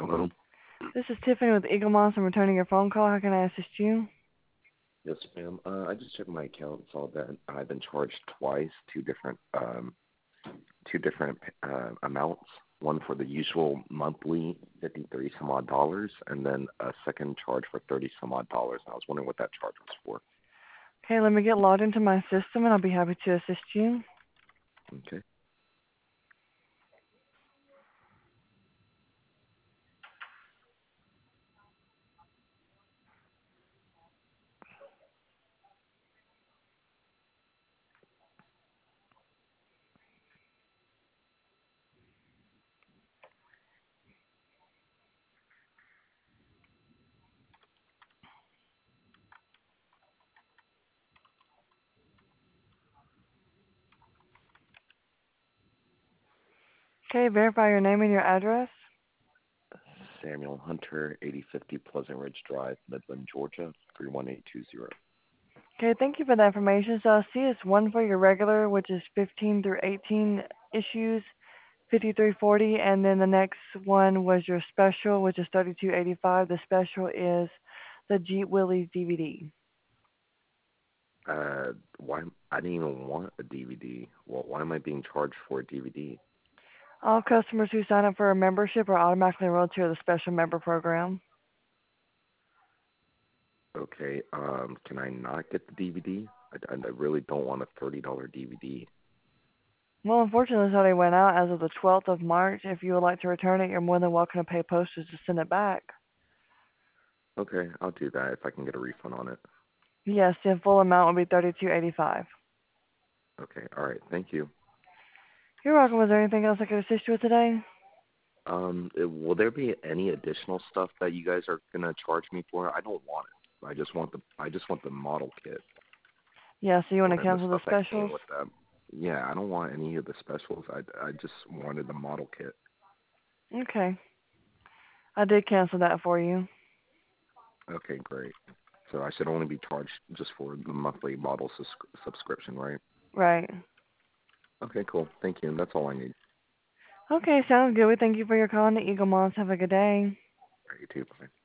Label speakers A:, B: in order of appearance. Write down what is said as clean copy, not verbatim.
A: Hello.
B: This is Tiffany with Eagle Moss. I'm returning your phone call. How can I assist you?
A: Yes, ma'am. I just checked my account and saw that I've been charged twice, two different amounts. One for the usual monthly 53 some odd dollars, and then a second charge for 30 some odd dollars. I was wondering what that charge was for.
B: Okay, let me get logged into my system and I'll be happy to assist you.
A: Okay.
B: Okay, verify your name and your address.
A: Samuel Hunter, 8050 Pleasant Ridge Drive, Midland, Georgia, 31820.
B: Okay, thank you for that information. So I see it's one for your regular, which is 15 through 18 issues, 5340, and then the next one was your special, which is 3285. The special is the Jeep Willys DVD.
A: Why? I didn't even want a DVD. Well, why am I being charged for a DVD?
B: All customers who sign up for a membership are automatically enrolled to the special member program.
A: Okay, can I not get the DVD? I really don't want a $30 DVD.
B: Well, unfortunately, that's how they went out as of the 12th of March. If you would like to return it, you're more than welcome to pay postage to send it back.
A: Okay, I'll do that if I can get a refund on it.
B: Yes, the full amount will be $32.85.
A: Okay, all right, thank you.
B: You're welcome. Was there anything else I could assist you with today?
A: Will there be any additional stuff that you guys are gonna charge me for? I don't want it. I just want the model kit
B: Yeah, so you want to
A: and the
B: cancel the
A: stuff that came
B: specials?
A: with them. Yeah, I don't want any of the specials. I just wanted the model kit.
B: Okay. I did cancel that for you.
A: Okay, great. So I should only be charged just for the monthly model subscription, right?
B: Right.
A: Okay, cool. Thank you. That's all I need.
B: Okay, sounds good. We thank you for your call on the Eagle Moss. Have a good day.
A: All right, you too. Bye.